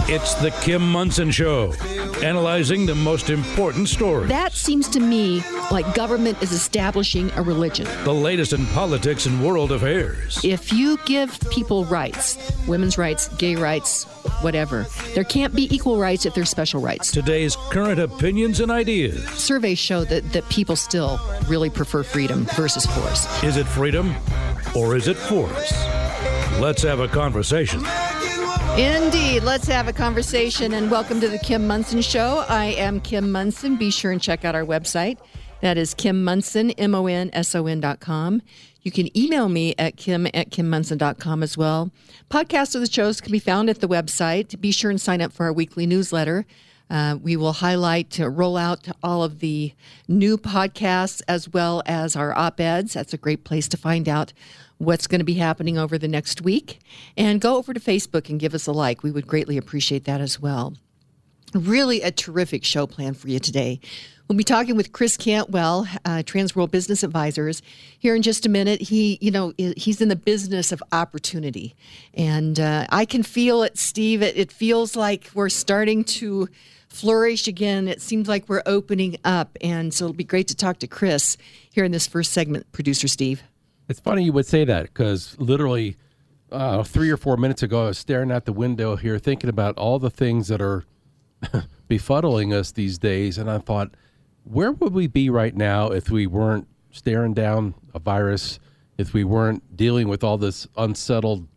It's the Kim Monson Show, analyzing the most important stories. That seems to me like government is establishing a religion. The latest in politics and world affairs. If you give people rights, women's rights, gay rights, whatever, there can't be equal rights if there's special rights. Today's current opinions and ideas. Surveys show that people still really prefer freedom versus force. Is it freedom or is it force? Let's have a conversation. Indeed. Let's have a conversation, and welcome to the Kim Monson Show. I am Kim Monson. Be sure and check out our website. That is Kim Monson, MONSON.com. You can email me at kim@kimmonson.com as well. Podcasts of the shows can be found at the website. Be sure and sign up for our weekly newsletter. We will roll out all of the new podcasts as well as our op-eds. That's a great place to find out what's going to be happening over the next week. And go over to Facebook and give us a like. We would greatly appreciate that as well. Really a terrific show planned for you today. We'll be talking with Chris Cantwell, Transworld Business Advisors. Here in just a minute, he's in the business of opportunity. And I can feel it, Steve. It feels like we're starting to flourish again. It seems like we're opening up. And so it'll be great to talk to Chris here in this first segment, Producer Steve. It's funny you would say that because literally 3 or 4 minutes ago, I was staring out the window here thinking about all the things that are befuddling us these days. And I thought, where would we be right now if we weren't staring down a virus, if we weren't dealing with all this unsettled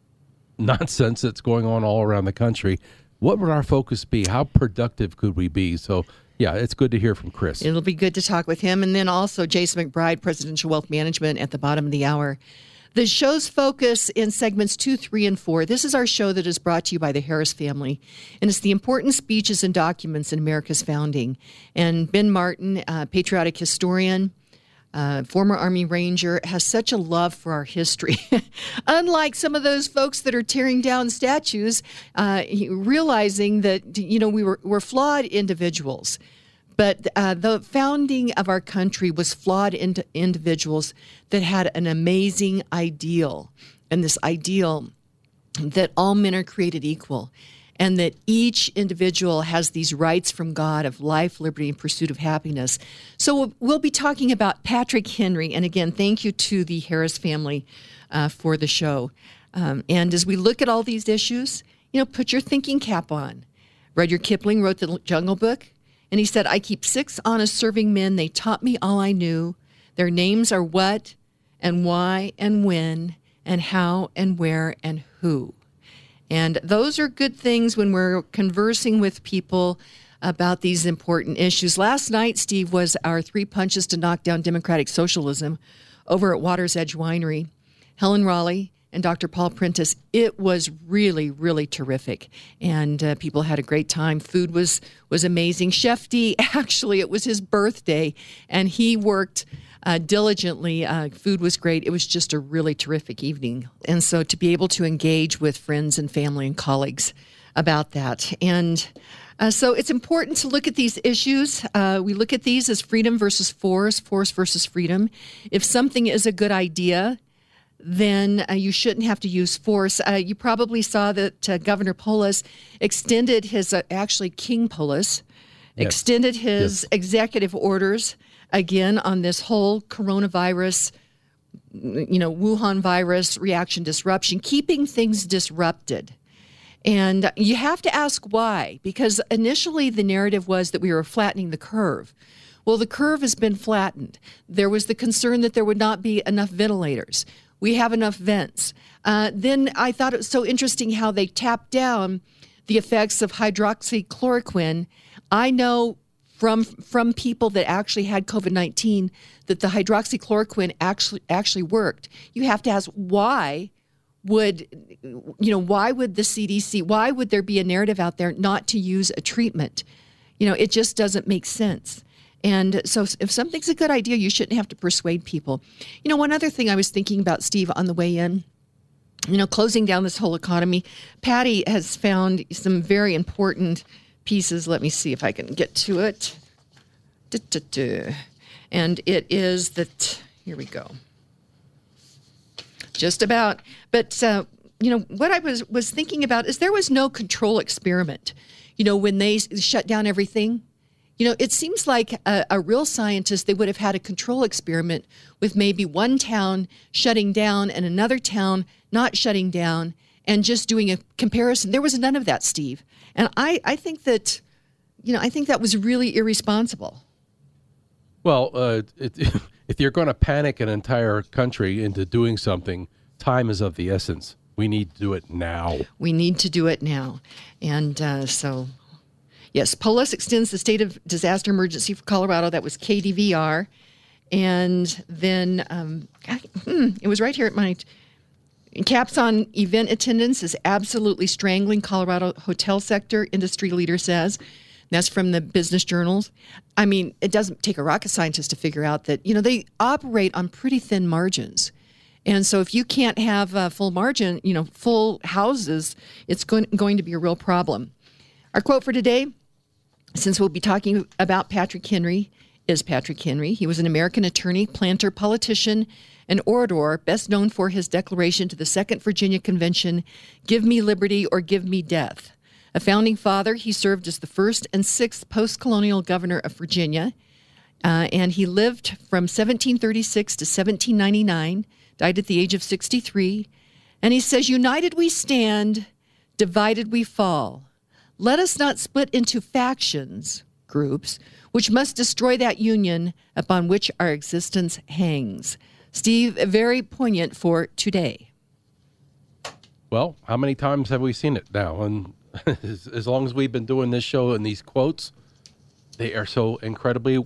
nonsense that's going on all around the country? What would our focus be? How productive could we be? So, yeah, it's good to hear from Chris. It'll be good to talk with him. And then also Jason McBride, Presidential Wealth Management, at the bottom of the hour. The show's focus in segments 2, 3, and 4. This is our show that is brought to you by the Harris family. And it's the important speeches and documents in America's founding. And Ben Martin, patriotic historian, former Army Ranger, has such a love for our history. Unlike some of those folks that are tearing down statues, realizing that, we're flawed individuals. But the founding of our country was flawed into individuals that had an amazing ideal. And this ideal that all men are created equal. And that each individual has these rights from God of life, liberty, and pursuit of happiness. So we'll be talking about Patrick Henry. And again, thank you to the Harris family for the show. And as we look at all these issues, put your thinking cap on. Rudyard Kipling wrote the Jungle Book. And he said, I keep 6 honest serving men. They taught me all I knew. Their names are what and why and when and how and where and who. And those are good things when we're conversing with people about these important issues. Last night, Steve, was our 3 punches to knock down democratic socialism over at Water's Edge Winery. Helen Raleigh and Dr. Paul Prentice. It was really, really terrific. And people had a great time. Food was amazing. Chef D, actually, it was his birthday, and he worked diligently. Food was great. It was just a really terrific evening. And so to be able to engage with friends and family and colleagues about that. And so it's important to look at these issues. We look at these as freedom versus force, force versus freedom. If something is a good idea, then you shouldn't have to use force. You probably saw that Governor Polis extended his, King Polis, extended his executive orders again on this whole coronavirus, Wuhan virus reaction disruption, keeping things disrupted. And you have to ask why, because initially the narrative was that we were flattening the curve. Well, the curve has been flattened. There was the concern that there would not be enough ventilators. We have enough vents. Then I thought it was so interesting how they tapped down the effects of hydroxychloroquine. I know from people that actually had COVID-19 that the hydroxychloroquine actually worked. You have to ask why would the CDC, why would there be a narrative out there not to use a treatment? It just doesn't make sense. And so if something's a good idea, you shouldn't have to persuade people. One other thing I was thinking about, Steve, on the way in, closing down this whole economy, Patty has found some very important pieces. Let me see if I can get to it. And it is that, here we go. Just about. But what I was thinking about is there was no control experiment, when they shut down everything. It seems like a real scientist, they would have had a control experiment with maybe one town shutting down and another town not shutting down and just doing a comparison. There was none of that, Steve. And I think that, I think that was really irresponsible. Well, if you're going to panic an entire country into doing something, time is of the essence. We need to do it now. We need to do it now. And yes, POLUS extends the state of disaster emergency for Colorado. That was KDVR. And then it was right here at my caps on event attendance is absolutely strangling Colorado hotel sector, industry leader says. That's from the business journals. I mean, it doesn't take a rocket scientist to figure out that, they operate on pretty thin margins. And so if you can't have full margin, full houses, it's going to be a real problem. Our quote for today, since we'll be talking about Patrick Henry, is Patrick Henry. He was an American attorney, planter, politician, and orator, best known for his declaration to the Second Virginia Convention, "Give me liberty or give me death." A founding father, he served as the first and sixth post-colonial governor of Virginia, and he lived from 1736 to 1799, died at the age of 63, and he says, "United we stand, divided we fall. Let us not split into factions, groups, which must destroy that union upon which our existence hangs." Steve, very poignant for today. Well, how many times have we seen it now? And as long as we've been doing this show and these quotes, they are so incredibly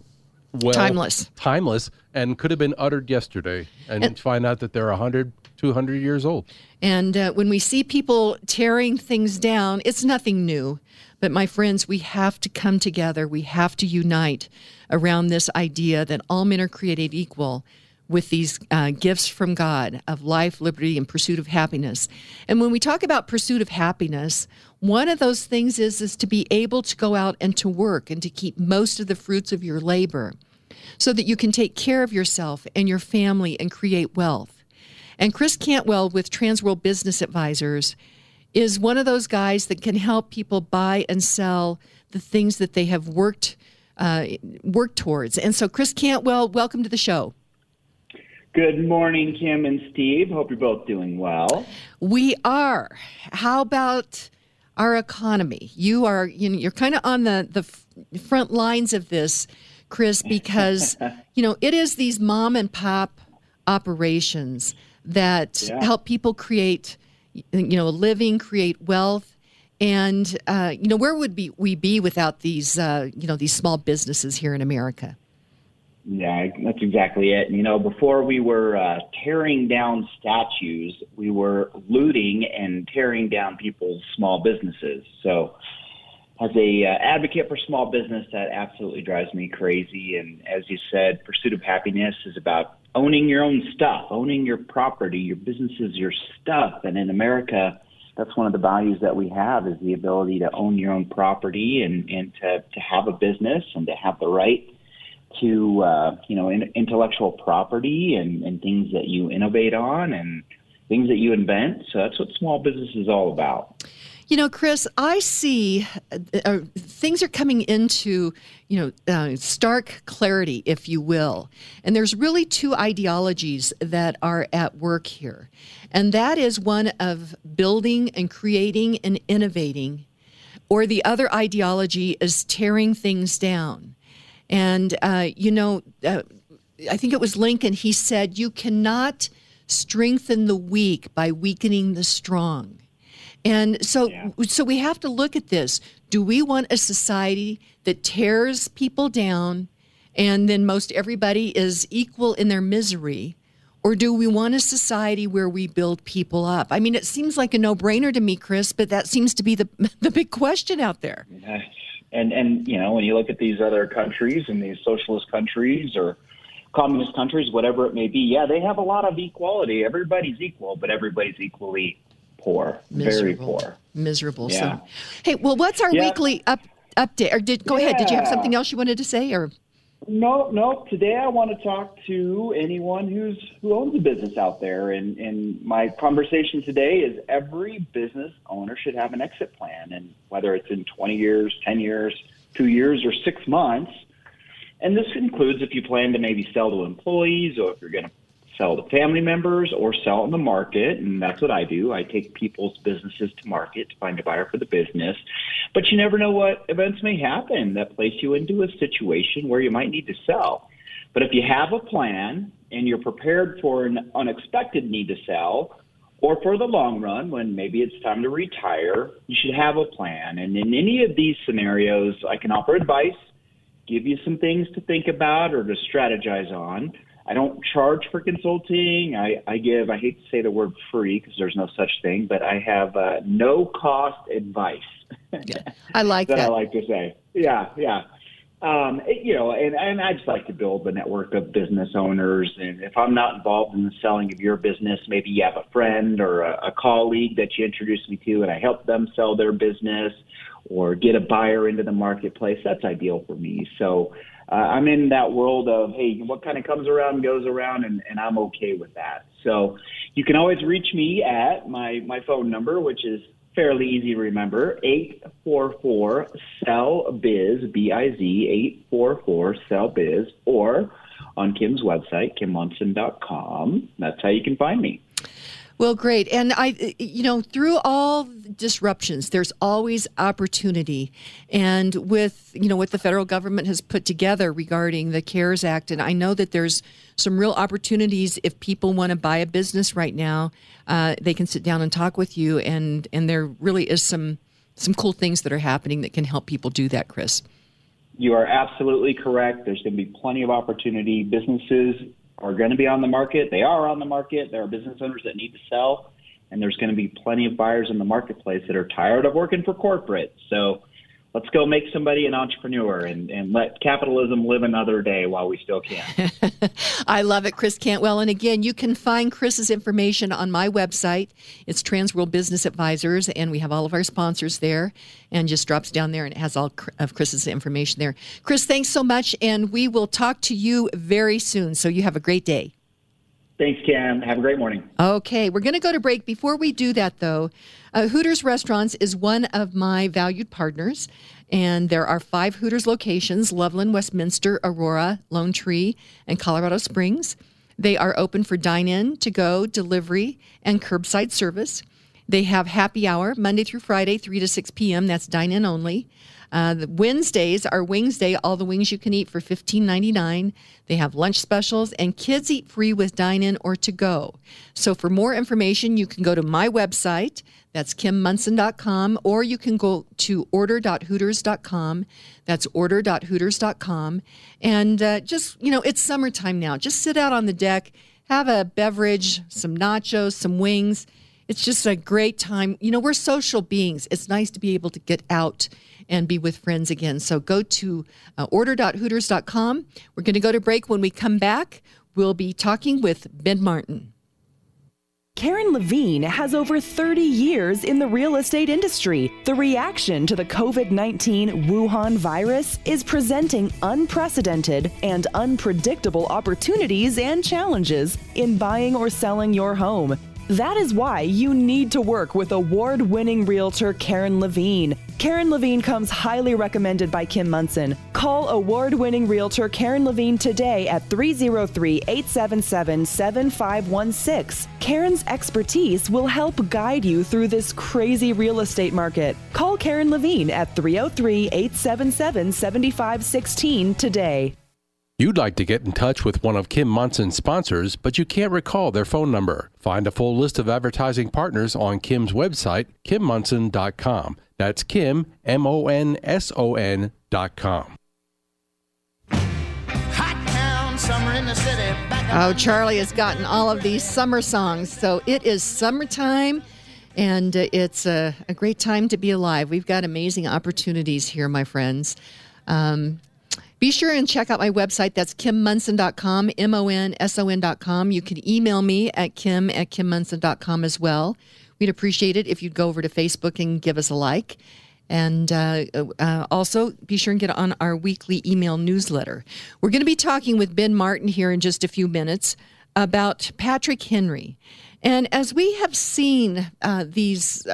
timeless, and could have been uttered yesterday, and find out that they're 100, 200 years old. And when we see people tearing things down, it's nothing new. But my friends, we have to come together. We have to unite around this idea that all men are created equal, with these gifts from God of life, liberty, and pursuit of happiness. And when we talk about pursuit of happiness, one of those things is to be able to go out and to work and to keep most of the fruits of your labor so that you can take care of yourself and your family and create wealth. And Chris Cantwell with Transworld Business Advisors is one of those guys that can help people buy and sell the things that they have worked towards. And so Chris Cantwell, welcome to the show. Good morning, Kim and Steve. Hope you're both doing well. We are. How about our economy? You're kind of on the front lines of this, Chris, because it is these mom and pop operations that help people create a living, create wealth, and where would we be without these these small businesses here in America? Yeah, that's exactly it. Before we were tearing down statues, we were looting and tearing down people's small businesses. So as a advocate for small business, that absolutely drives me crazy. And as you said, pursuit of happiness is about owning your own stuff, owning your property, your businesses, your stuff. And in America, that's one of the values that we have, is the ability to own your own property and to have a business and to have the right to intellectual property and things that you innovate on and things that you invent. So that's what small business is all about. Chris, I see things are coming into, stark clarity, if you will. And there's really two ideologies that are at work here. And that is one of building and creating and innovating, or the other ideology is tearing things down. And, I think it was Lincoln, he said, you cannot strengthen the weak by weakening the strong. And so we have to look at this. Do we want a society that tears people down and then most everybody is equal in their misery? Or do we want a society where we build people up? I mean, it seems like a no-brainer to me, Chris, but that seems to be the big question out there. And when you look at these other countries and these socialist countries or communist countries, whatever it may be, they have a lot of equality. Everybody's equal, but everybody's equally poor, very poor. Miserable. Yeah. So, hey, well, what's our weekly update? Or go ahead. Did you have something else you wanted to say? Or No. Today I want to talk to anyone who owns a business out there. And my conversation today is every business owner should have an exit plan. And whether it's in 20 years, 10 years, 2 years, or 6 months. And this includes if you plan to maybe sell to employees, or if you're going to sell to family members, or sell in the market. And that's what I do. I take people's businesses to market to find a buyer for the business. But you never know what events may happen that place you into a situation where you might need to sell. But if you have a plan and you're prepared for an unexpected need to sell, or for the long run when maybe it's time to retire, you should have a plan. And in any of these scenarios, I can offer advice, give you some things to think about or to strategize on. I don't charge for consulting. I give, I hate to say the word free because there's no such thing, but I have no cost advice. Yeah, I like that. I like to say. Yeah. And I just like to build the network of business owners. And if I'm not involved in the selling of your business, maybe you have a friend or a colleague that you introduce me to and I help them sell their business or get a buyer into the marketplace. That's ideal for me. So I'm in that world of, hey, what kind of comes around goes around, and I'm okay with that. So you can always reach me at my phone number, which is fairly easy to remember, 844-SELL-BIZ, B-I-Z, 844-SELL-BIZ, or on Kim's website, KimMunson.com. That's how you can find me. Well, great. And through all disruptions, there's always opportunity. And with what the federal government has put together regarding the CARES Act, and I know that there's some real opportunities if people want to buy a business right now, they can sit down and talk with you. And there really is some cool things that are happening that can help people do that, Chris. You are absolutely correct. There's going to be plenty of opportunity. Businesses are going to be on the market. They are on the market. There are business owners that need to sell, and there's going to be plenty of buyers in the marketplace that are tired of working for corporate. So let's go make somebody an entrepreneur and let capitalism live another day while we still can. I love it, Chris Cantwell. And again, you can find Chris's information on my website. It's Transworld Business Advisors, and we have all of our sponsors there, and just drops down there and it has all of Chris's information there. Chris, thanks so much, and we will talk to you very soon. So you have a great day. Thanks, Cam. Have a great morning. Okay, we're going to go to break. Before we do that, though, Hooters Restaurants is one of my valued partners, and there are 5 Hooters locations: Loveland, Westminster, Aurora, Lone Tree, and Colorado Springs. They are open for dine-in, to-go, delivery, and curbside service. They have happy hour Monday through Friday, 3 to 6 p.m. That's dine-in only. The Wednesdays are Wings Day, all the wings you can eat for $15.99. They have lunch specials, and kids eat free with dine-in or to-go. So for more information, you can go to my website. That's KimMunson.com, or you can go to order.hooters.com. That's order.hooters.com. And it's summertime now. Just sit out on the deck, have a beverage, some nachos, some wings. It's just a great time. We're social beings. It's nice to be able to get out and be with friends again. So go to order.hooters.com. We're going to go to break. When we come back, we'll be talking with Ben Martin. Karen Levine has over 30 years in the real estate industry. The reaction to the COVID-19 Wuhan virus is presenting unprecedented and unpredictable opportunities and challenges in buying or selling your home. That is why you need to work with award-winning realtor Karen Levine. Karen Levine comes highly recommended by Kim Munson. Call award-winning realtor Karen Levine today at 303-877-7516. Karen's expertise will help guide you through this crazy real estate market. Call Karen Levine at 303-877-7516 today. You'd like to get in touch with one of Kim Munson's sponsors, but you can't recall their phone number. Find a full list of advertising partners on Kim's website, KimMunson.com. That's Kim, MONSON.com. Hot town, summer in the city. Oh, Charlie has gotten all of these summer songs. So it is summertime, and it's a great time to be alive. We've got amazing opportunities here, my friends. Be sure and check out my website. That's KimMunson.com, MONSON.com. You can email me at Kim@KimMunson.com as well. We'd appreciate it if you'd go over to Facebook and give us a like. And also, be sure and get on our weekly email newsletter. We're going to be talking with Ben Martin here in just a few minutes about Patrick Henry. And as we have seen these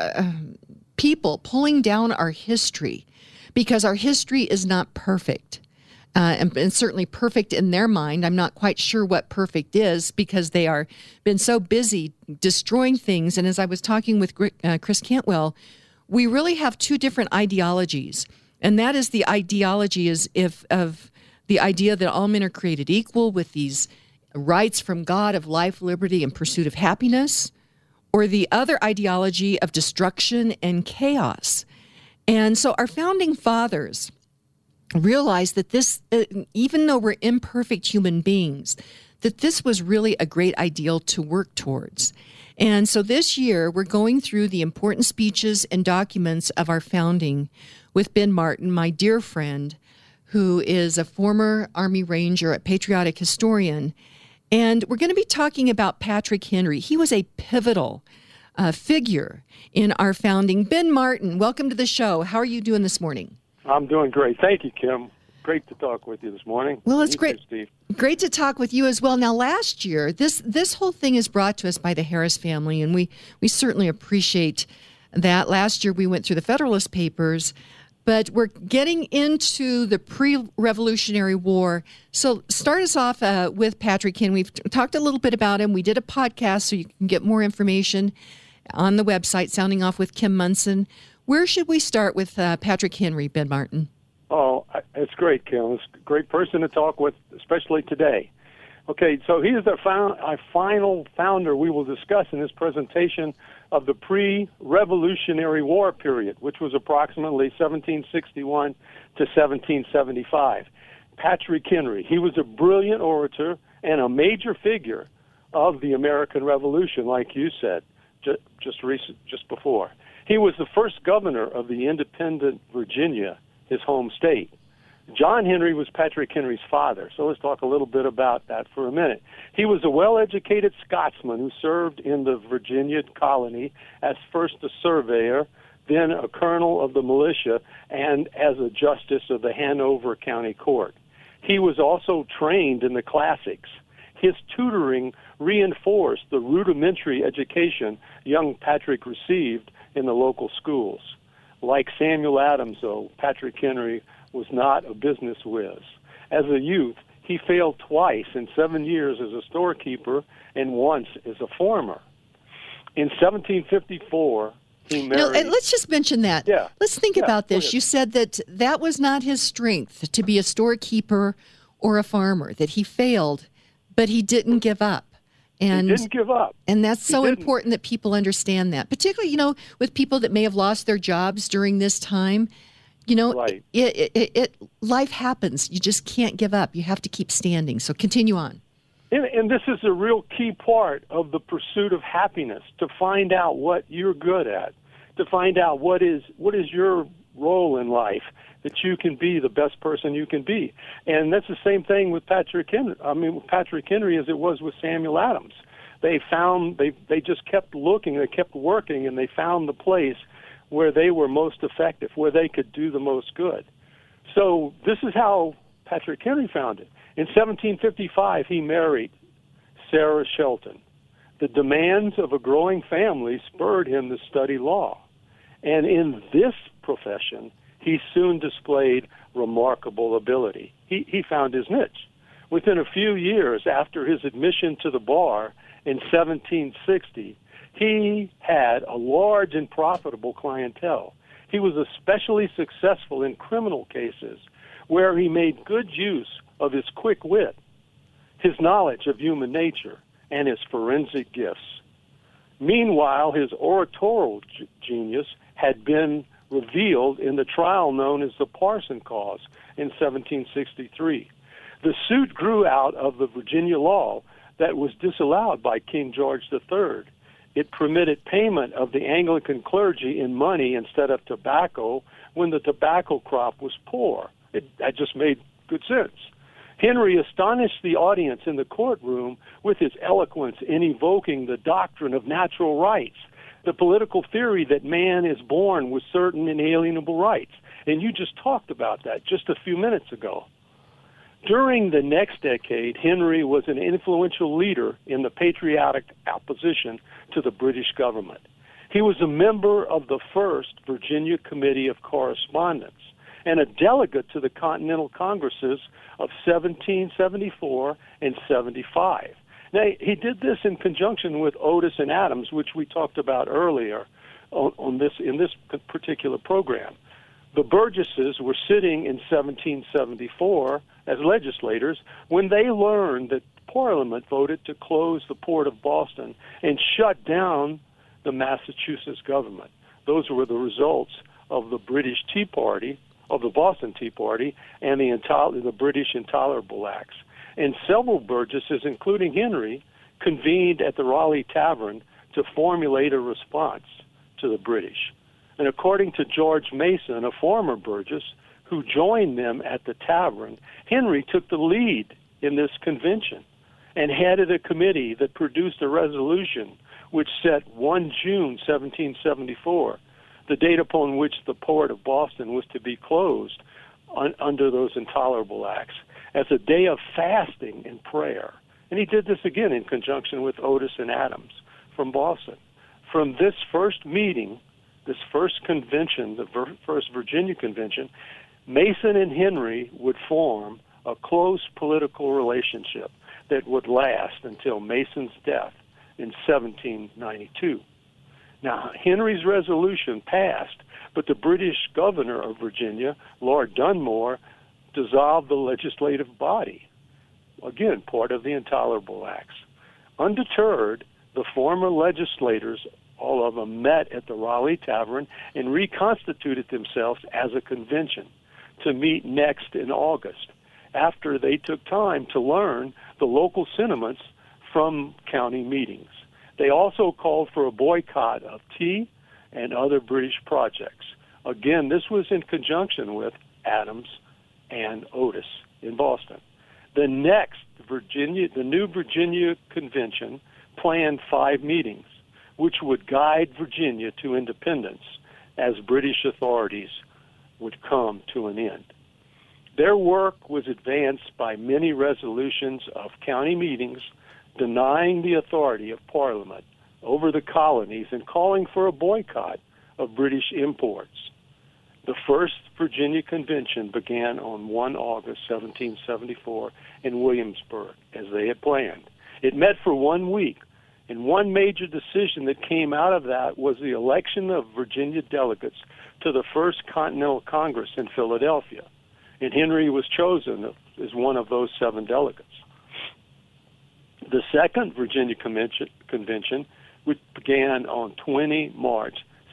people pulling down our history, because our history is not perfect, and certainly perfect in their mind. I'm not quite sure what perfect is because they are been so busy destroying things. And as I was talking with Chris Cantwell, we really have two different ideologies. And that is the ideology of the idea that all men are created equal with these rights from God of life, liberty, and pursuit of happiness, or the other ideology of destruction and chaos. And so our founding fathers realized that this, even though we're imperfect human beings, that this was really a great ideal to work towards. And so this year, we're going through the important speeches and documents of our founding with Ben Martin, my dear friend, who is a former Army Ranger, a patriotic historian. And we're going to be talking about Patrick Henry. He was a pivotal figure in our founding. Ben Martin, welcome to the show. How are you doing this morning? I'm doing great. Thank you, Kim. Great to talk with you this morning. Well, it's great. Steve. Great to talk with you as well. Now, last year, this whole thing is brought to us by the Harris family, and we certainly appreciate that. Last year, we went through the Federalist Papers, but we're getting into the pre-Revolutionary War. So start us off with Patrick Henry. We've talked a little bit about him. We did a podcast, so you can get more information on the website, Sounding Off with Kim Munson. Where should we start with Patrick Henry, Ben Martin? Oh, it's great, Kim. It's a great person to talk with, especially today. Okay, so he is our final founder we will discuss in this presentation of the pre-Revolutionary War period, which was approximately 1761 to 1775. Patrick Henry. He was a brilliant orator and a major figure of the American Revolution, like you said just before. He was the first governor of the independent Virginia, his home state. John Henry was Patrick Henry's father, so let's talk a little bit about that for a minute. He was a well-educated Scotsman who served in the Virginia colony as first a surveyor, then a colonel of the militia, and as a justice of the Hanover County Court. He was also trained in the classics. His tutoring reinforced the rudimentary education young Patrick received in the local schools. Like Samuel Adams, though, Patrick Henry was not a business whiz. As a youth, he failed twice in 7 years as a storekeeper and once as a farmer. In 1754, he married... No, let's just mention that. Yeah. Let's think about this. You said that was not his strength, to be a storekeeper or a farmer, that he failed, but he didn't give up. And he didn't give up. And that's so important that people understand that, particularly, with people that may have lost their jobs during this time. Right. Life happens. You just can't give up. You have to keep standing. So continue on. And this is a real key part of the pursuit of happiness, to find out what you're good at, to find out what is your role in life, that you can be the best person you can be. And that's the same thing with Patrick Henry. With Patrick Henry as it was with Samuel Adams. They just kept looking, they kept working, and they found the place where they were most effective, where they could do the most good. So this is how Patrick Henry found it. In 1755, he married Sarah Shelton. The demands of a growing family spurred him to study law. And in this profession, he soon displayed remarkable ability. He found his niche. Within a few years after his admission to the bar in 1760, he had a large and profitable clientele. He was especially successful in criminal cases where he made good use of his quick wit, his knowledge of human nature, and his forensic gifts. Meanwhile, his oratorial genius had been revealed in the trial known as the Parson Cause in 1763. The suit grew out of the Virginia law that was disallowed by King George III. It permitted payment of the Anglican clergy in money instead of tobacco when the tobacco crop was poor. That just made good sense. Henry astonished the audience in the courtroom with his eloquence in evoking the doctrine of natural rights the political theory that man is born with certain inalienable rights. And you just talked about that just a few minutes ago. During the next decade, Henry was an influential leader in the patriotic opposition to the British government. He was a member of the First Virginia Committee of Correspondence and a delegate to the Continental Congresses of 1774 and 75. Now, he did this in conjunction with Otis and Adams, which we talked about earlier in this particular program. The Burgesses were sitting in 1774 as legislators when they learned that Parliament voted to close the port of Boston and shut down the Massachusetts government. Those were the results of the British Tea Party, of the Boston Tea Party, and the British Intolerable Acts. And several Burgesses, including Henry, convened at the Raleigh Tavern to formulate a response to the British. And according to George Mason, a former Burgess who joined them at the tavern, Henry took the lead in this convention and headed a committee that produced a resolution which set 1 June 1774, the date upon which the port of Boston was to be closed under those intolerable acts, as a day of fasting and prayer. And he did this again in conjunction with Otis and Adams from Boston. From this first meeting, this first convention, the first Virginia Convention, Mason and Henry would form a close political relationship that would last until Mason's death in 1792. Now, Henry's resolution passed, but the British governor of Virginia, Lord Dunmore, dissolved the legislative body. Again, part of the Intolerable Acts. Undeterred, the former legislators, all of them, met at the Raleigh Tavern and reconstituted themselves as a convention to meet next in August, after they took time to learn the local sentiments from county meetings. They also called for a boycott of tea and other British projects. Again, this was in conjunction with Adams and Otis in Boston. The new Virginia Convention planned 5 meetings, which would guide Virginia to independence as British authorities would come to an end. Their work was advanced by many resolutions of county meetings denying the authority of Parliament over the colonies and calling for a boycott of British imports. The First Virginia Convention began on 1 August 1774 in Williamsburg, as they had planned. It met for 1 week, and one major decision that came out of that was the election of Virginia delegates to the First Continental Congress in Philadelphia. And Henry was chosen as one of those 7 delegates. The Second Virginia Convention, which began on 20 March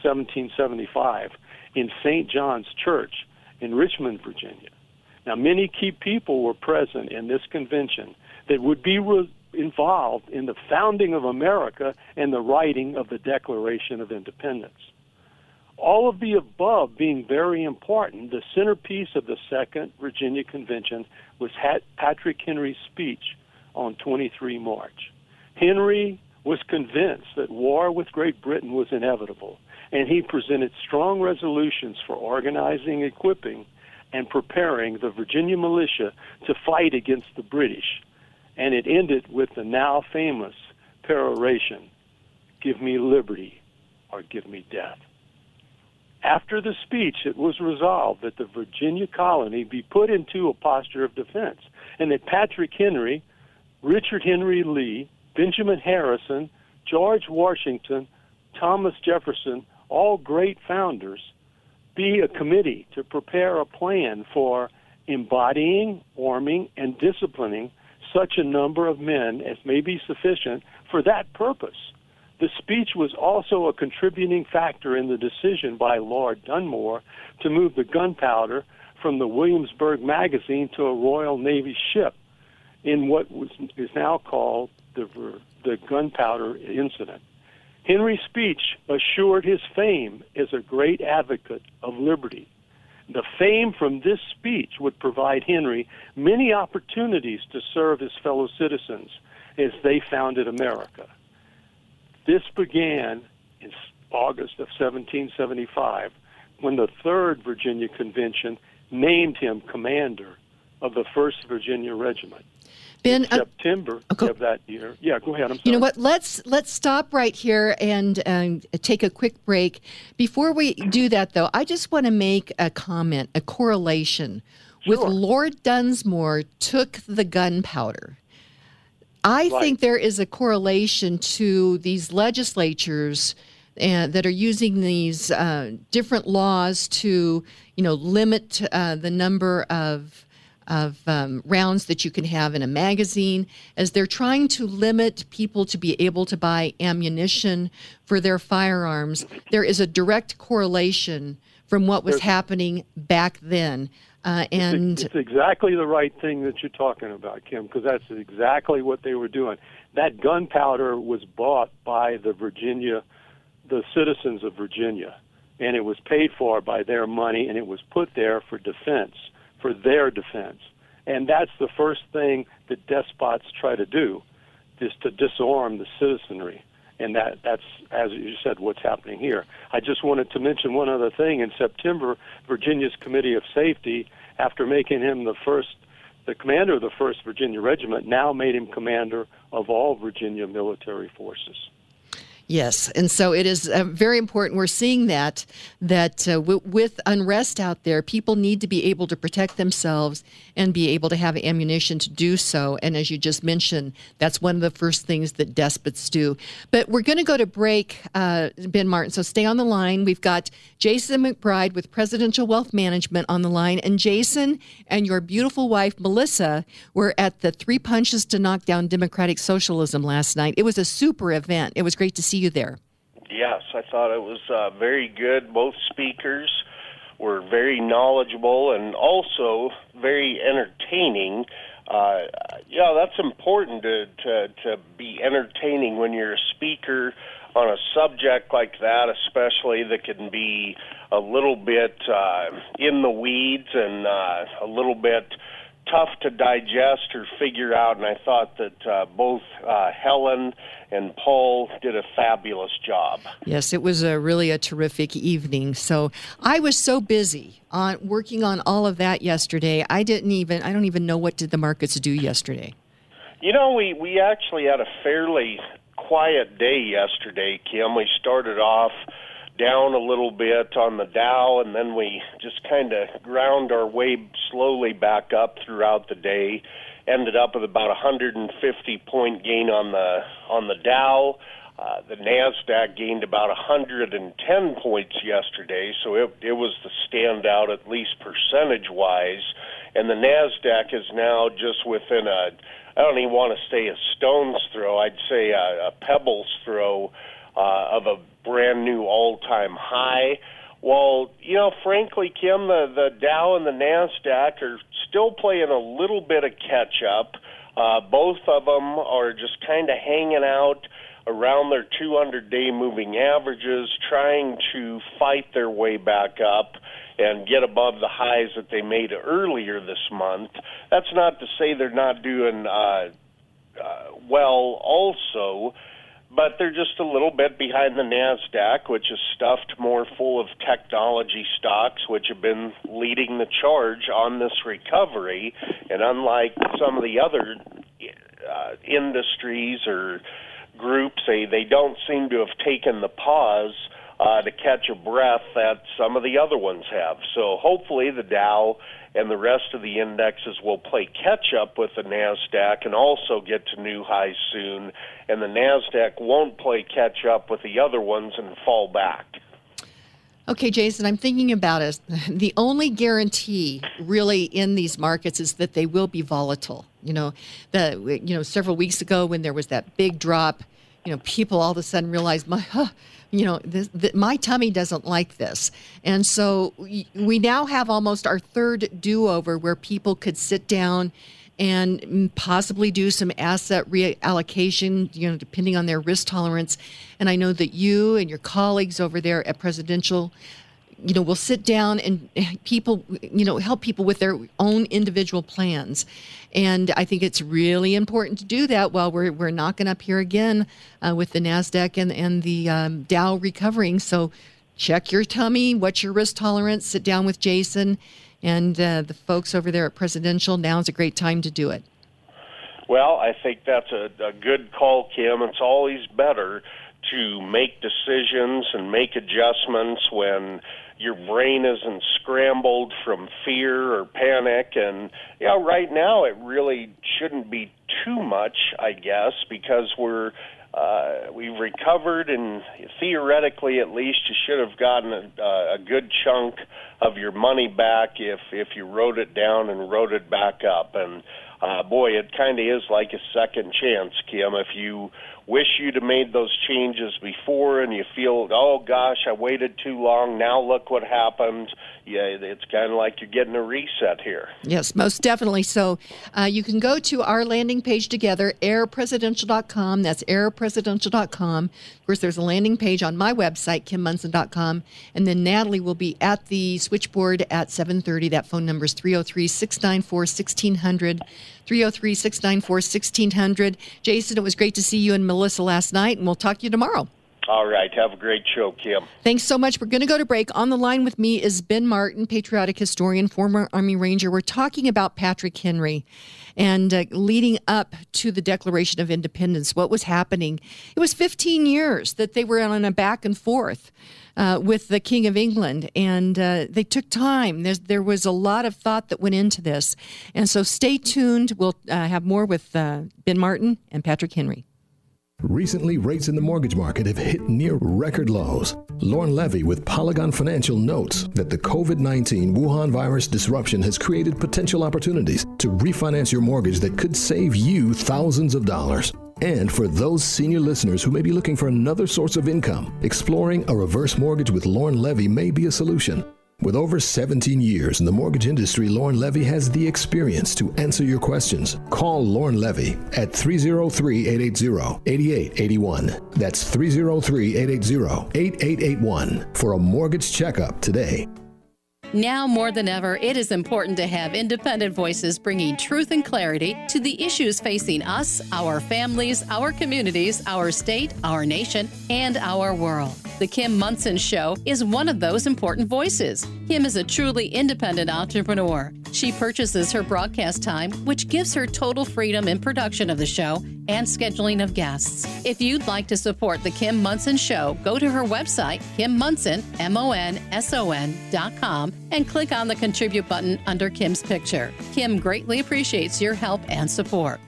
1775 in St. John's Church in Richmond, Virginia. Now, many key people were present in this convention that would be involved in the founding of America and the writing of the Declaration of Independence. All of the above being very important, the centerpiece of the Second Virginia Convention was Patrick Henry's speech on 23 March. Henry was convinced that war with Great Britain was inevitable, and he presented strong resolutions for organizing, equipping, and preparing the Virginia militia to fight against the British. And it ended with the now famous peroration, "Give me liberty or give me death." After the speech, it was resolved that the Virginia colony be put into a posture of defense, and that Patrick Henry, Richard Henry Lee, Benjamin Harrison, George Washington, Thomas Jefferson, all great founders, be a committee to prepare a plan for embodying, arming, and disciplining such a number of men as may be sufficient for that purpose. The speech was also a contributing factor in the decision by Lord Dunmore to move the gunpowder from the Williamsburg magazine to a Royal Navy ship in what is now called the gunpowder incident. Henry's speech assured his fame as a great advocate of liberty. The fame from this speech would provide Henry many opportunities to serve his fellow citizens as they founded America. This began August of 1775, when the Third Virginia Convention named him commander of the 1st Virginia Regiment. Ben, in September of that year. Yeah, go ahead. I'm sorry. You know what? Let's stop right here and take a quick break. Before we do that, though, I just want to make a comment, a correlation with Lord Dunsmore took the gunpowder. I think there is a correlation to these legislatures that are using these different laws to, limit the number of rounds that you can have in a magazine, as they're trying to limit people to be able to buy ammunition for their firearms. There is a direct correlation from what was happening back then. And it's exactly the right thing that you're talking about, Kim, because that's exactly what they were doing. That gunpowder was bought by the citizens of Virginia, and it was paid for by their money, and it was put there for defense, for their defense. And that's the first thing that despots try to do, is to disarm the citizenry. And that's, as you said, what's happening here. I just wanted to mention one other thing. In September, Virginia's Committee of Safety, after making him the commander of the 1st Virginia Regiment, now made him commander of all Virginia military forces. Yes, and so it is very important. We're seeing that with unrest out there, people need to be able to protect themselves and be able to have ammunition to do so. And as you just mentioned, that's one of the first things that despots do. But we're going to go to break, Ben Martin, so stay on the line. We've got Jason McBride with Presidential Wealth Management on the line. And Jason and your beautiful wife, Melissa, were at the Three Punches to Knock Down Democratic Socialism last night. It was a super event. It was great to see you there. Yes, I thought it was very good. Both speakers were very knowledgeable and also very entertaining. That's important to be entertaining when you're a speaker on a subject like that, especially that can be a little bit in the weeds and a little bit tough to digest or figure out, and I thought that both Helen and Paul did a fabulous job. Yes, it was really a terrific evening. So I was so busy working on all of that yesterday. I don't even know what did the markets do yesterday. We actually had a fairly quiet day yesterday, Kim. We started off down a little bit on the Dow, and then we just kind of ground our way slowly back up throughout the day. Ended up with about 150-point gain on the Dow. The NASDAQ gained about 110 points yesterday, so it was the standout, at least percentage-wise. And the NASDAQ is now just within I don't even want to say a stone's throw, I'd say a pebble's throw of a brand new all-time high. Well, frankly, Kim, the Dow and the NASDAQ are still playing a little bit of catch-up. Both of them are just kind of hanging out around their 200-day moving averages, trying to fight their way back up and get above the highs that they made earlier this month. That's not to say they're not doing well also, but they're just a little bit behind the NASDAQ, which is stuffed more full of technology stocks, which have been leading the charge on this recovery. And unlike some of the other industries or groups, they don't seem to have taken the pause to catch a breath that some of the other ones have. So hopefully the Dow and the rest of the indexes will play catch-up with the NASDAQ and also get to new highs soon, and the NASDAQ won't play catch-up with the other ones and fall back. Okay, Jason, I'm thinking about it. The only guarantee really in these markets is that they will be volatile. Several weeks ago when there was that big drop, people all of a sudden realized, my tummy doesn't like this. And so we now have almost our third do-over where people could sit down and possibly do some asset reallocation, depending on their risk tolerance. And I know that you and your colleagues over there at Presidential, we'll sit down and people, help people with their own individual plans. And I think it's really important to do that while we're knocking up here again with the NASDAQ and the Dow recovering. So check your tummy, what's your risk tolerance, sit down with Jason and the folks over there at Presidential. Now is a great time to do it. Well, I think that's a good call, Kim. It's always better to make decisions and make adjustments when your brain isn't scrambled from fear or panic. And right now it really shouldn't be too much, I guess, because we've recovered, and theoretically at least you should have gotten a good chunk of your money back if you wrote it down and wrote it back up. And boy, it kind of is like a second chance, Kim. If you wish you'd have made those changes before and you feel, oh gosh, I waited too long, now look what happened. Yeah, it's kind of like you're getting a reset here. Yes, most definitely. So you can go to our landing page together, airpresidential.com. That's airpresidential.com. Of course, there's a landing page on my website, kimmunson.com. And then Natalie will be at the switchboard at 7:30. That phone number is 303-694-1600. 303-694-1600. Jason, it was great to see you and Melissa last night, and we'll talk to you tomorrow. All right. Have a great show, Kim. Thanks so much. We're going to go to break. On the line with me is Ben Martin, patriotic historian, former Army Ranger. We're talking about Patrick Henry and leading up to the Declaration of Independence, what was happening. It was 15 years that they were on a back and forth with the King of England, and they took time. There was a lot of thought that went into this. And so stay tuned. We'll have more with Ben Martin and Patrick Henry. Recently, rates in the mortgage market have hit near record lows. Lauren Levy with Polygon Financial notes that the COVID-19 Wuhan virus disruption has created potential opportunities to refinance your mortgage that could save you thousands of dollars. And for those senior listeners who may be looking for another source of income, exploring a reverse mortgage with Lauren Levy may be a solution. With over 17 years in the mortgage industry, Lauren Levy has the experience to answer your questions. Call Lauren Levy at 303-880-8881. That's 303-880-8881 for a mortgage checkup today. Now more than ever, it is important to have independent voices bringing truth and clarity to the issues facing us, our families, our communities, our state, our nation, and our world. The Kim Munson Show is one of those important voices. Kim is a truly independent entrepreneur. She purchases her broadcast time, which gives her total freedom in production of the show and scheduling of guests. If you'd like to support The Kim Munson Show, go to her website, KimMunson, MONSON.com, and click on the Contribute button under Kim's picture. Kim greatly appreciates your help and support.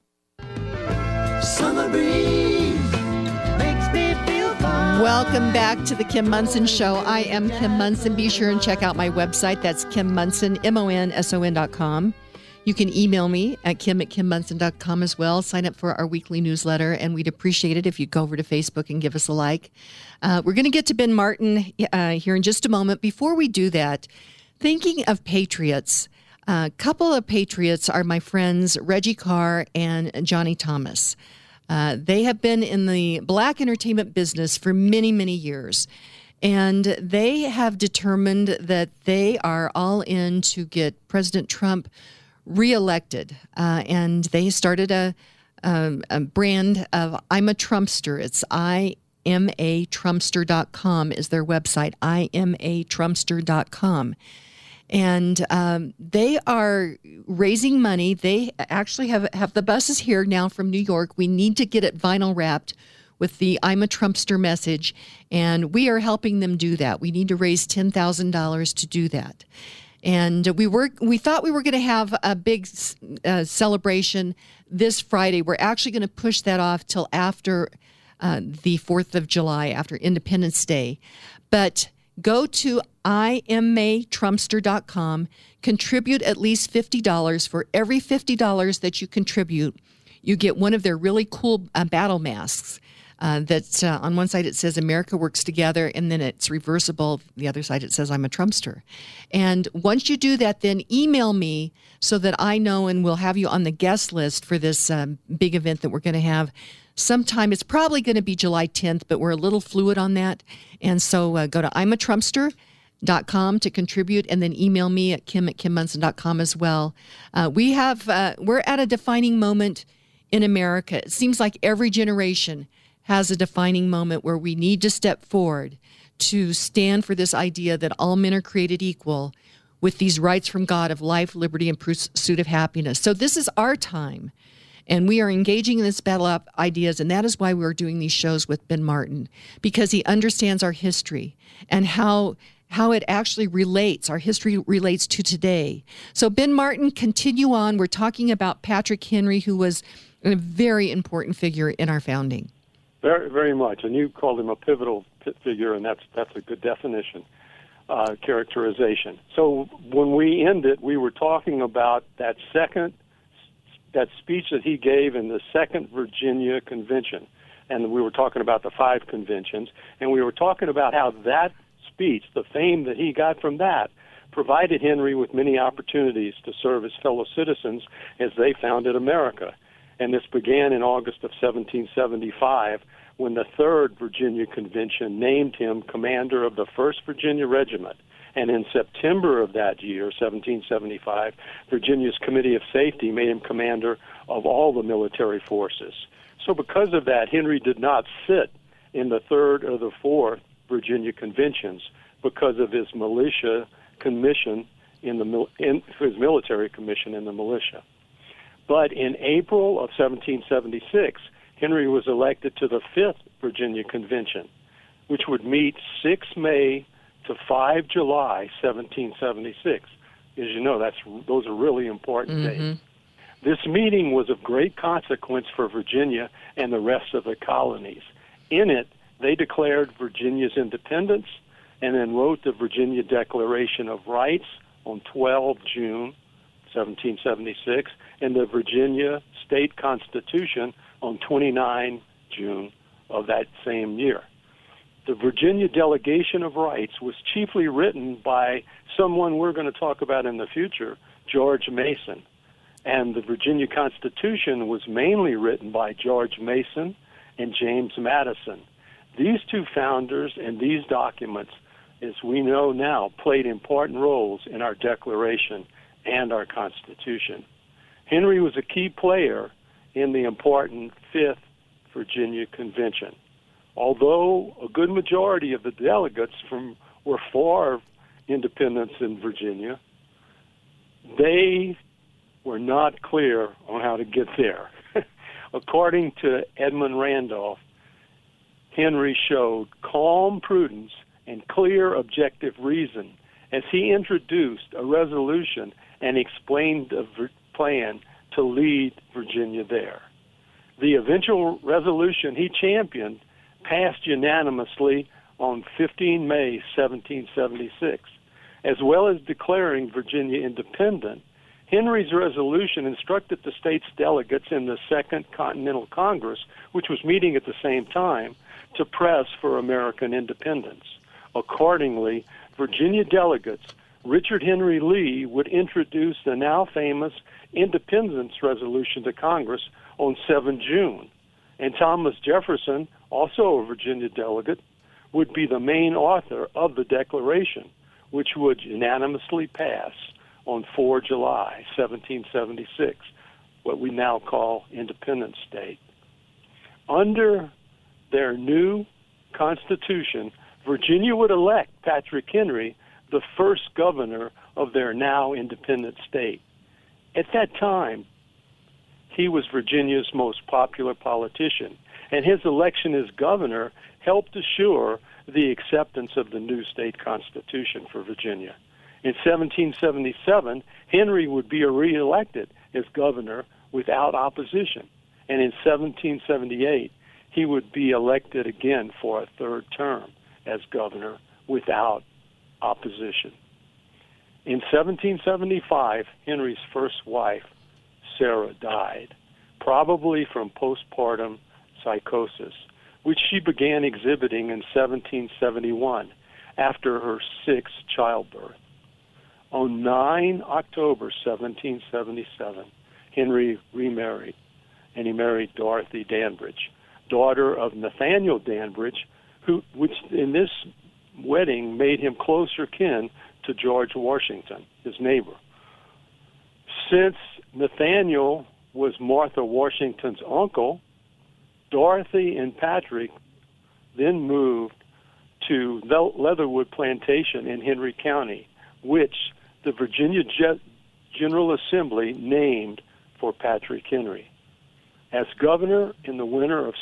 Summer breeze makes me feel fine. Welcome back to the Kim Munson Show. I am Kim Munson. Be sure and check out my website. That's Kim Munson, MONSON.com. You can email me at kim@kimmunson.com as well. Sign up for our weekly newsletter, and we'd appreciate it if you'd go over to Facebook and give us a like. We're going to get to Ben Martin here in just a moment. Before we do that, thinking of patriots, a couple of patriots are my friends Reggie Carr and Johnny Thomas. They have been in the black entertainment business for many, many years. And they have determined that they are all in to get President Trump reelected. And they started a brand of I'm a Trumpster. It's IMATrumpster.com is their website, IMATrumpster.com. And they are raising money. They actually have the buses here now from New York. We need to get it vinyl wrapped with the I'm a Trumpster message, and we are helping them do that. We need to raise $10,000 to do that. And we thought we were going to have a big celebration this Friday. We're actually going to push that off till after the 4th of July, after Independence Day. But go to IMATrumpster.com, contribute at least $50. For every $50 that you contribute, you get one of their really cool battle masks. That's on one side it says America Works Together, and then it's reversible. The other side it says I'm a Trumpster. And once you do that, then email me so that I know, and we'll have you on the guest list for this big event that we're going to have sometime. It's probably going to be July 10th, but we're a little fluid on that. And so go to I'm a Trumpster kim@kimmunson.com to contribute, and then email me at kim@kimmunson.com as well. We're at a defining moment in America. It seems like every generation has a defining moment where we need to step forward to stand for this idea that all men are created equal with these rights from God of life, liberty, and pursuit of happiness. So this is our time, and we are engaging in this battle of ideas, and that is why we're doing these shows with Ben Martin, because he understands our history and how it actually relates, our history relates to today. So Ben Martin, continue on. We're talking about Patrick Henry, who was a very important figure in our founding. Very, very much. And you called him a pivotal figure, and that's a good definition, characterization. So when we ended, we were talking about that speech that he gave in the Second Virginia Convention. And we were talking about the 5 conventions, and we were talking about how that speech, the fame that he got from that, provided Henry with many opportunities to serve his fellow citizens as they founded America. And this began in August of 1775, when the Third Virginia Convention named him commander of the 1st Virginia Regiment. And in September of that year, 1775, Virginia's Committee of Safety made him commander of all the military forces. So because of that, Henry did not sit in the 3rd or the 4th Virginia Conventions because of his militia commission his military commission in the militia. But in April of 1776, Henry was elected to the 5th Virginia Convention, which would meet 6 May to 5 July 1776. As you know, those are really important days. This meeting was of great consequence for Virginia and the rest of the colonies. In it, they declared Virginia's independence and then wrote the Virginia Declaration of Rights on 12 June 1776 and the Virginia State Constitution on 29 June of that same year. The Virginia Delegation of Rights was chiefly written by someone we're going to talk about in the future, George Mason. And the Virginia Constitution was mainly written by George Mason and James Madison. These 2 founders and these documents, as we know now, played important roles in our Declaration and our Constitution. Henry was a key player in the important 5th Virginia Convention. Although a good majority of the delegates were for independence in Virginia, they were not clear on how to get there. According to Edmund Randolph, Henry showed calm prudence and clear objective reason as he introduced a resolution and explained the plan to lead Virginia there. The eventual resolution he championed passed unanimously on 15 May 1776. As well as declaring Virginia independent, Henry's resolution instructed the state's delegates in the Second Continental Congress, which was meeting at the same time, to press for American independence. Accordingly, Virginia delegates Richard Henry Lee would introduce the now famous Independence Resolution to Congress on 7 June, and Thomas Jefferson, also a Virginia delegate, would be the main author of the Declaration, which would unanimously pass on 4 July 1776, what we now call Independence Day. Under their new Constitution, Virginia would elect Patrick Henry the first governor of their now independent state. At that time, he was Virginia's most popular politician, and his election as governor helped assure the acceptance of the new state constitution for Virginia. In 1777, Henry would be reelected as governor without opposition, and in 1778, he would be elected again for a third term as governor without opposition. In 1775, Henry's first wife, Sarah, died, probably from postpartum psychosis, which she began exhibiting in 1771 after her sixth childbirth. On 9 October 1777, Henry remarried, and he married Dorothy Danbridge, daughter of Nathaniel Danbridge, which in this wedding made him closer kin to George Washington, his neighbor. Since Nathaniel was Martha Washington's uncle, Dorothy and Patrick then moved to Leatherwood Plantation in Henry County, which the Virginia General Assembly named for Patrick Henry. As governor in the winter of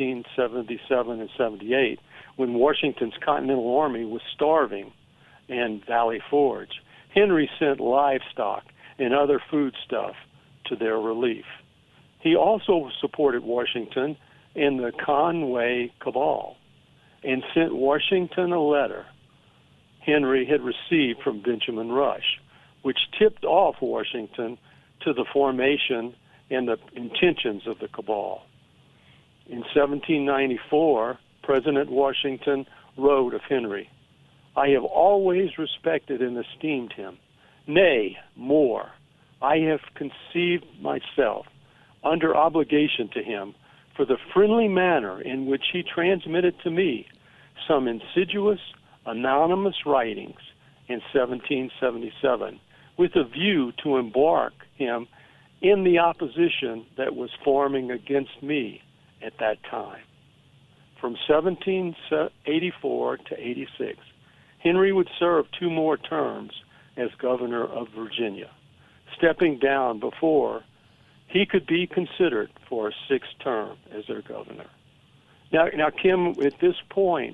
1777 and 78, when Washington's Continental Army was starving in Valley Forge, Henry sent livestock and other foodstuff to their relief. He also supported Washington in the Conway Cabal and sent Washington a letter Henry had received from Benjamin Rush, which tipped off Washington to the formation and the intentions of the cabal. In 1794, President Washington wrote of Henry, "I have always respected and esteemed him. Nay, more, I have conceived myself under obligation to him for the friendly manner in which he transmitted to me some insidious, anonymous writings in 1777, with a view to embark him in the opposition that was forming against me at that time." From 1784 to 86, Henry would serve 2 more terms as governor of Virginia, stepping down before he could be considered for a 6th term as their governor. Now, Kim, at this point,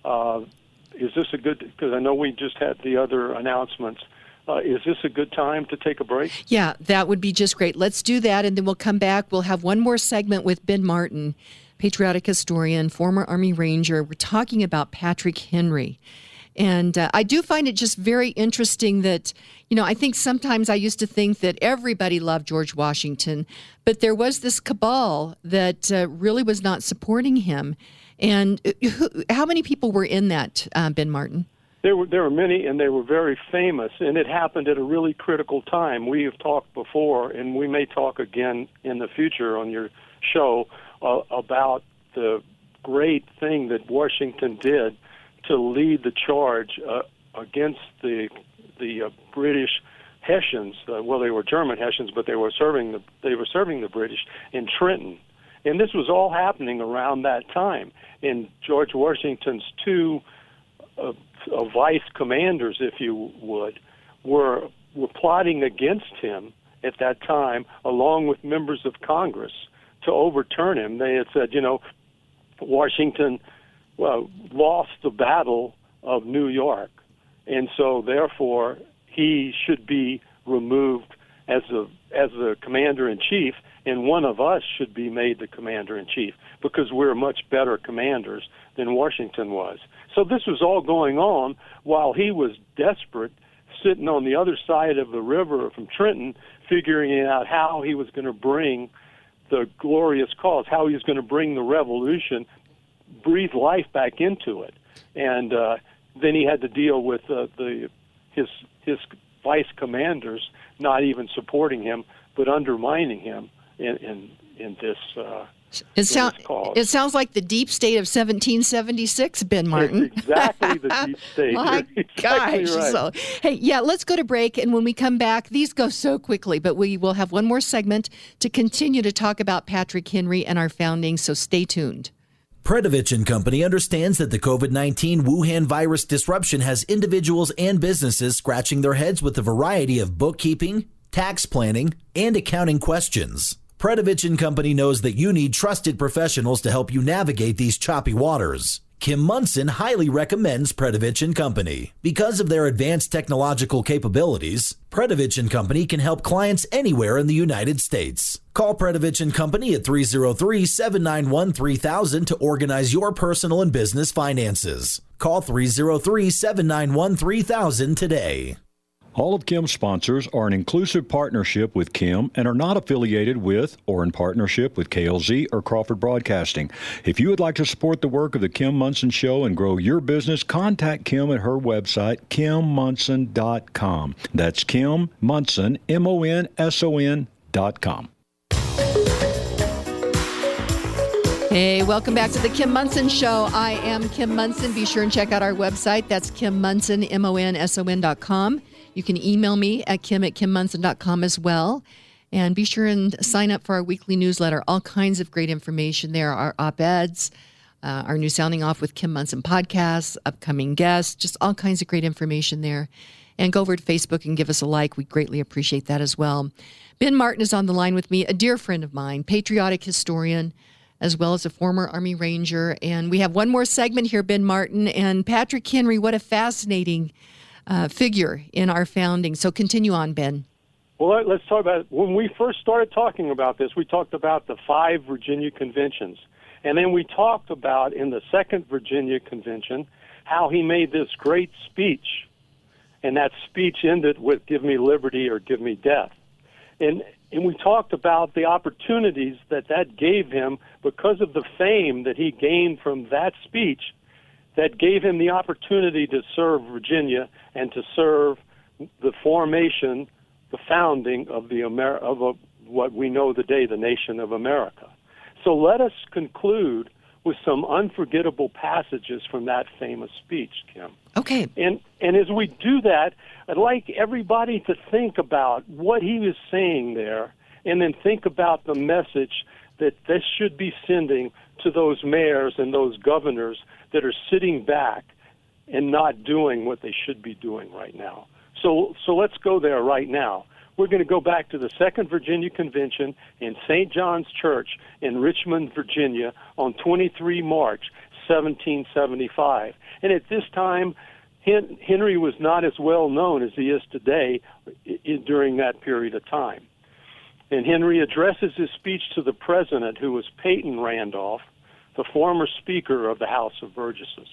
is this a good, because I know we just had the other announcements, is this a good time to take a break? Yeah, that would be just great. Let's do that, and then we'll come back. We'll have one more segment with Ben Martin, patriotic historian, former Army Ranger. We're talking about Patrick Henry. And I do find it just very interesting that, I think sometimes I used to think that everybody loved George Washington, but there was this cabal that really was not supporting him. And how many people were in that, Ben Martin? There were many, and they were very famous, and it happened at a really critical time. We have talked before, and we may talk again in the future on your show about the great thing that Washington did to lead the charge against the British Hessians. Well, they were German Hessians, but they were serving the British in Trenton, and this was all happening around that time. And George Washington's 2 vice commanders, if you would, were plotting against him at that time, along with members of Congress, to overturn him. They had said, Washington lost the Battle of New York, and so therefore he should be removed as the commander-in-chief, and one of us should be made the commander-in-chief because we're much better commanders than Washington was. So this was all going on while he was desperate, sitting on the other side of the river from Trenton, figuring out how he was going to bring the glorious cause, how he was going to bring the revolution, breathe life back into it. And then he had to deal with his vice commanders not even supporting him, but undermining him in this cause. It sounds like the deep state of 1776, Ben Martin. It's exactly the deep state. My exactly gosh. right. So, hey, let's go to break. And when we come back, these go so quickly, but we will have one more segment to continue to talk about Patrick Henry and our founding. So stay tuned. Predovich & Company understands that the COVID-19 Wuhan virus disruption has individuals and businesses scratching their heads with a variety of bookkeeping, tax planning, and accounting questions. Predovich & Company knows that you need trusted professionals to help you navigate these choppy waters. Kim Munson highly recommends Predovich & Company. Because of their advanced technological capabilities, Predovich & Company can help clients anywhere in the United States. Call Predovich & Company at 303-791-3000 to organize your personal and business finances. Call 303-791-3000 today. All of Kim's sponsors are an inclusive partnership with Kim and are not affiliated with or in partnership with KLZ or Crawford Broadcasting. If you would like to support the work of the Kim Munson Show and grow your business, contact Kim at her website, KimMunson.com. That's Kim Munson, MONSON.com. Hey, welcome back to the Kim Monson Show. I am Kim Monson. Be sure and check out our website. That's Kim Monson, MONSON.com. You can email me at kim@kimmonson.com as well. And be sure and sign up for our weekly newsletter. All kinds of great information there. Our op-eds, our new Sounding Off with Kim Monson podcasts, upcoming guests, just all kinds of great information there. And go over to Facebook and give us a like. We greatly appreciate that as well. Ben Martin is on the line with me, a dear friend of mine, patriotic historian, as well as a former Army Ranger. And we have one more segment here, Ben Martin. And Patrick Henry, what a fascinating figure in our founding. So continue on, Ben. Well, let's talk about it. When we first started talking about this, we talked about the 5 Virginia conventions. And then we talked about, in the Second Virginia Convention, how he made this great speech. And that speech ended with, "Give me liberty or give me death." And we talked about the opportunities that gave him because of the fame that he gained from that speech, that gave him the opportunity to serve Virginia and to serve the formation, the founding of what we know today, the nation of America. So let us conclude with some unforgettable passages from that famous speech, Kim. Okay. And as we do that, I'd like everybody to think about what he was saying there, and then think about the message that this should be sending to those mayors and those governors that are sitting back and not doing what they should be doing right now. So let's go there right now. We're going to go back to the Second Virginia Convention in St. John's Church in Richmond, Virginia on 23 March, 1775. And at this time, Henry was not as well known as he is today during that period of time. And Henry addresses his speech to the president, who was Peyton Randolph, the former Speaker of the House of Burgesses.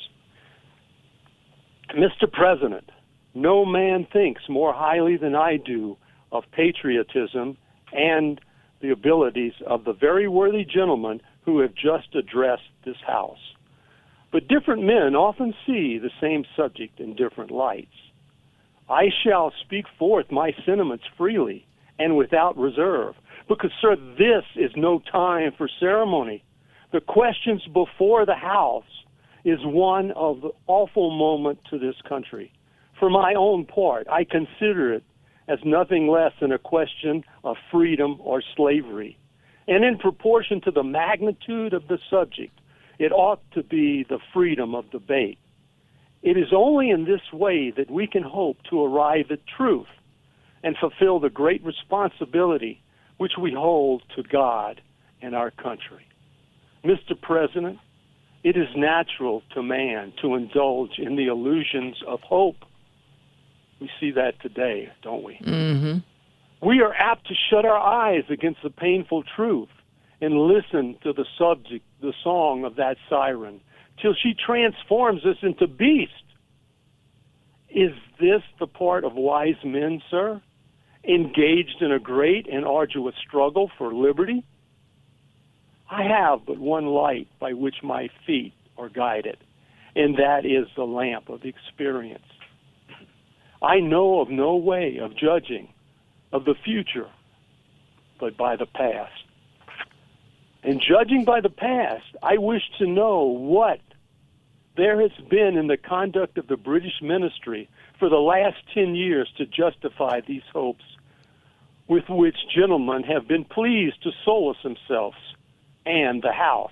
"Mr. President, no man thinks more highly than I do of patriotism and the abilities of the very worthy gentlemen who have just addressed this House. But different men often see the same subject in different lights. I shall speak forth my sentiments freely and without reserve, because, sir, this is no time for ceremony. The questions before the House is one of awful moment to this country. For my own part, I consider it as nothing less than a question of freedom or slavery. And in proportion to the magnitude of the subject, it ought to be the freedom of debate. It is only in this way that we can hope to arrive at truth and fulfill the great responsibility which we hold to God and our country. Mr. President, it is natural to man to indulge in the illusions of hope. We see that today, don't we? Mm-hmm. We are apt to shut our eyes against the painful truth and listen to the subject, the song of that siren, till she transforms us into beasts. Is this the part of wise men, sir, engaged in a great and arduous struggle for liberty? I have but one light by which my feet are guided, and that is the lamp of experience. I know of no way of judging of the future but by the past. And judging by the past, I wish to know what there has been in the conduct of the British ministry for the last 10 years to justify these hopes with which gentlemen have been pleased to solace themselves and the House.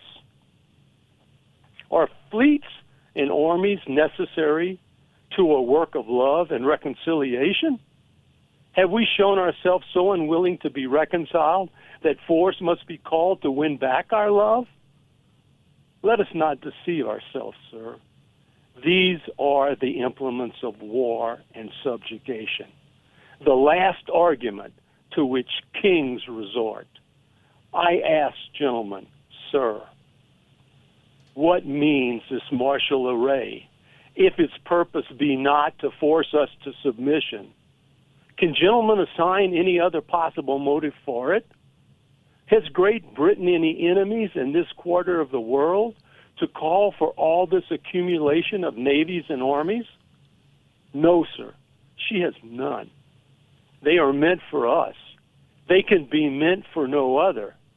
Are fleets and armies necessary to a work of love and reconciliation? Have we shown ourselves so unwilling to be reconciled that force must be called to win back our love? Let us not deceive ourselves, sir. These are the implements of war and subjugation, the last argument to which kings resort. I ask, gentlemen, sir, what means this martial array, if its purpose be not to force us to submission? Can gentlemen assign any other possible motive for it? Has Great Britain any enemies in this quarter of the world to call for all this accumulation of navies and armies? No, sir. She has none. They are meant for us. They can be meant for no other.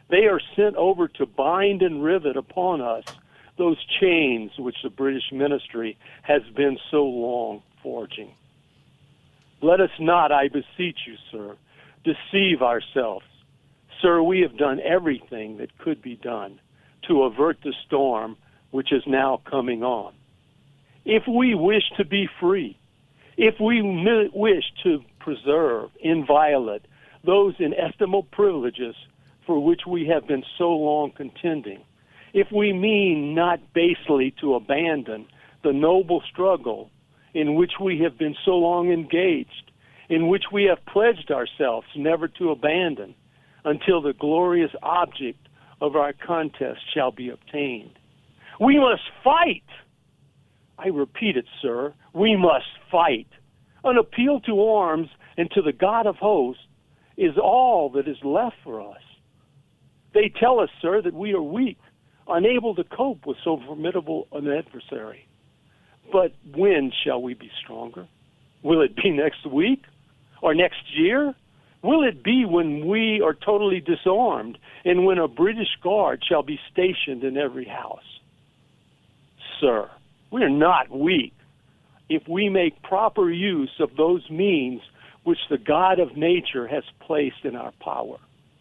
They are sent over to bind and rivet upon us those chains which the British ministry has been so long forging. Let us not, I beseech you, sir, deceive ourselves. Sir, we have done everything that could be done to avert the storm which is now coming on. If we wish to be free, if we wish to preserve inviolate those inestimable privileges for which we have been so long contending, if we mean not basely to abandon the noble struggle in which we have been so long engaged, in which we have pledged ourselves never to abandon until the glorious object of our contest shall be obtained. We must fight. I repeat it, sir, we must fight. An appeal to arms and to the God of hosts is all that is left for us. They tell us, sir, that we are weak, unable to cope with so formidable an adversary. But when shall we be stronger? Will it be next week or next year? Will it be when we are totally disarmed and when a British guard shall be stationed in every house? Sir, we are not weak if we make proper use of those means which the God of nature has placed in our power.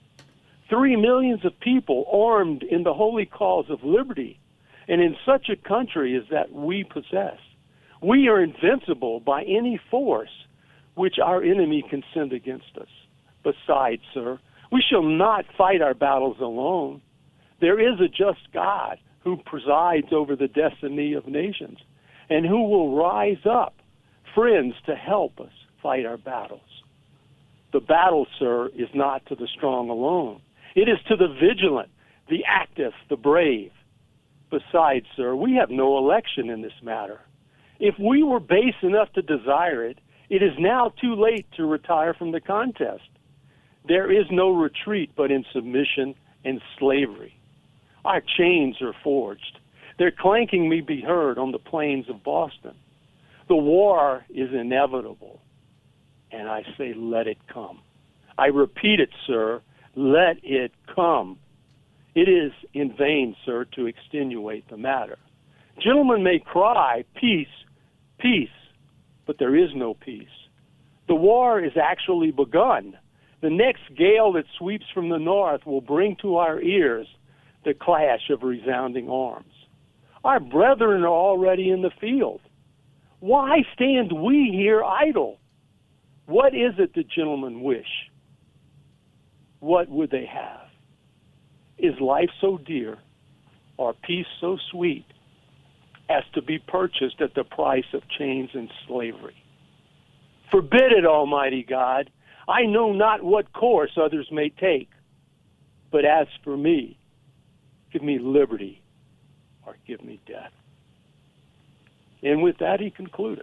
3 millions of people armed in the holy cause of liberty, and in such a country as that we possess. We are invincible by any force which our enemy can send against us. Besides, sir, we shall not fight our battles alone. There is a just God who presides over the destiny of nations, and who will rise up, friends, to help us fight our battles. The battle, sir, is not to the strong alone. It is to the vigilant, the active, the brave. Besides, sir, we have no election in this matter. If we were base enough to desire it, it is now too late to retire from the contest. There is no retreat but in submission and slavery. Our chains are forged. Their clanking may be heard on the plains of Boston. The war is inevitable, and I say let it come. I repeat it, sir, let it come. It is in vain, sir, to extenuate the matter. Gentlemen may cry, peace, peace, but there is no peace. The war is actually begun. The next gale that sweeps from the north will bring to our ears the clash of resounding arms. Our brethren are already in the field. Why stand we here idle? What is it the gentlemen wish? What would they have? Is life so dear, or peace so sweet, as to be purchased at the price of chains and slavery? Forbid it, Almighty God. I know not what course others may take, but as for me, give me liberty or give me death. And with that, he concluded.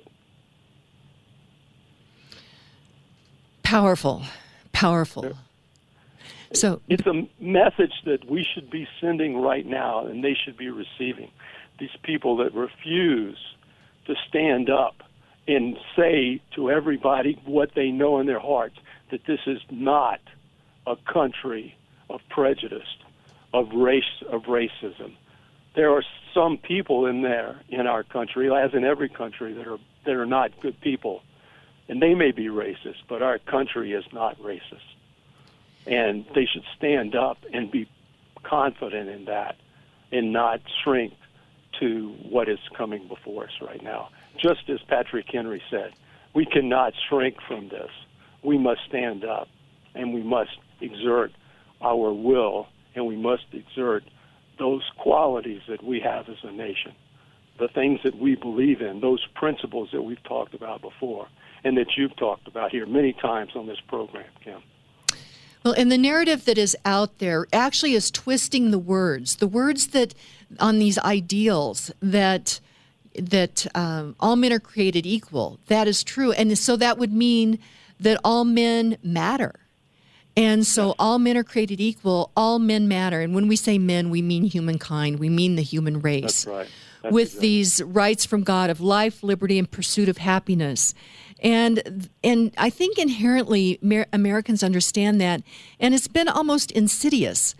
Powerful, powerful. So it's a message that we should be sending right now, and they should be receiving. These people that refuse to stand up and say to everybody what they know in their hearts, that this is not a country of prejudice, of racism. There are some people in there in our country, as in every country, that are not good people, and they may be racist, but our country is not racist. And they should stand up and be confident in that and not shrink to what is coming before us right now. Just as Patrick Henry said, we cannot shrink from this. We must stand up, and we must exert our will, and we must exert those qualities that we have as a nation, the things that we believe in, those principles that we've talked about before and that you've talked about here many times on this program, Kim. Well, and the narrative that is out there actually is twisting the words that on these ideals that all men are created equal. That is true. And so that would mean that all men matter. And so all men are created equal, all men matter. And when we say men, we mean humankind. We mean the human race. That's right. With these rights from God of life, liberty, and pursuit of happiness. And I think inherently Americans understand that. And it's been almost insidious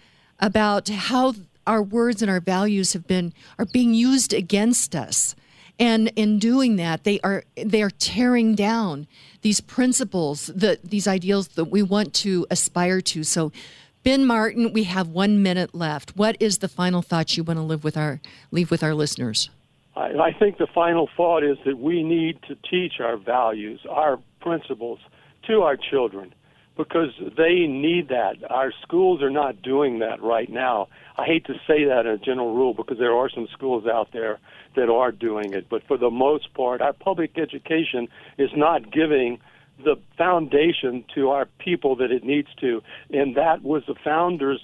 about how our words and our values are being used against us. And in doing that, they are tearing down these principles, these ideals that we want to aspire to. So, Ben Martin, we have 1 minute left. What is the final thought you want to leave with our listeners? I think the final thought is that we need to teach our values, our principles to our children, because they need that. Our schools are not doing that right now. I hate to say that in a general rule because there are some schools out there that are doing it. But for the most part, our public education is not giving the foundation to our people that it needs to. And that was the founders'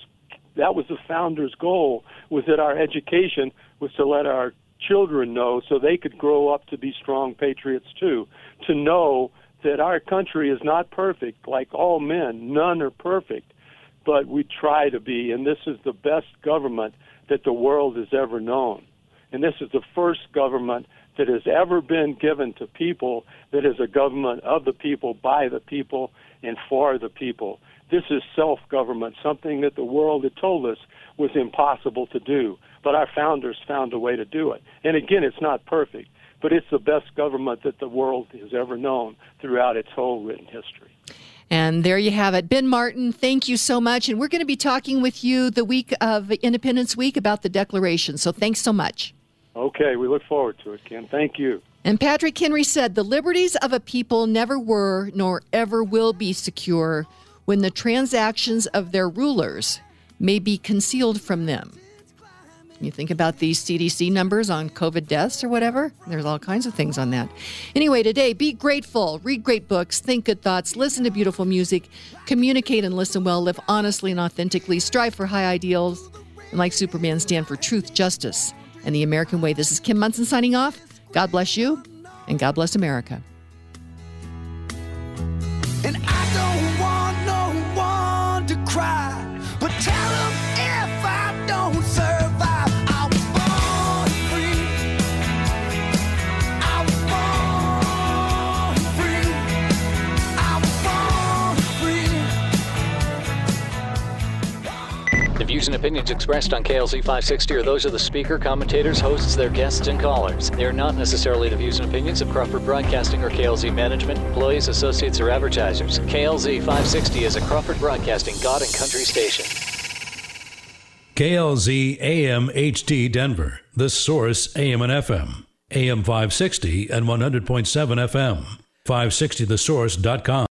goal, was that our education was to let our children know so they could grow up to be strong patriots too, to know that our country is not perfect. Like all men, none are perfect, but we try to be, and this is the best government that the world has ever known. And this is the first government that has ever been given to people that is a government of the people, by the people, and for the people. This is self-government, something that the world had told us was impossible to do, but our founders found a way to do it. And again, it's not perfect, but it's the best government that the world has ever known throughout its whole written history. And there you have it. Ben Martin, thank you so much. And we're going to be talking with you the week of Independence Week about the Declaration. So thanks so much. Okay, we look forward to it, Ken. Thank you. And Patrick Henry said, the liberties of a people never were nor ever will be secure when the transactions of their rulers may be concealed from them. You think about these CDC numbers on COVID deaths or whatever. There's all kinds of things on that. Anyway, today, be grateful, read great books, think good thoughts, listen to beautiful music, communicate and listen well, live honestly and authentically, strive for high ideals, and like Superman, stand for truth, justice, and the American way. This is Kim Munson signing off. God bless you, and God bless America. And I don't want no one to cry, but tell them if I don't survive, I was born free. I was born free. I was born free. The views and opinions expressed on KLZ 560 are those of the speaker, commentators, hosts, their guests, and callers. They are not necessarily the views and opinions of Crawford Broadcasting or KLZ management, employees, associates, or advertisers. KLZ 560 is a Crawford Broadcasting God and Country station. KLZ AM HD Denver, The Source AM and FM, AM 560 and 100.7 FM, 560thesource.com.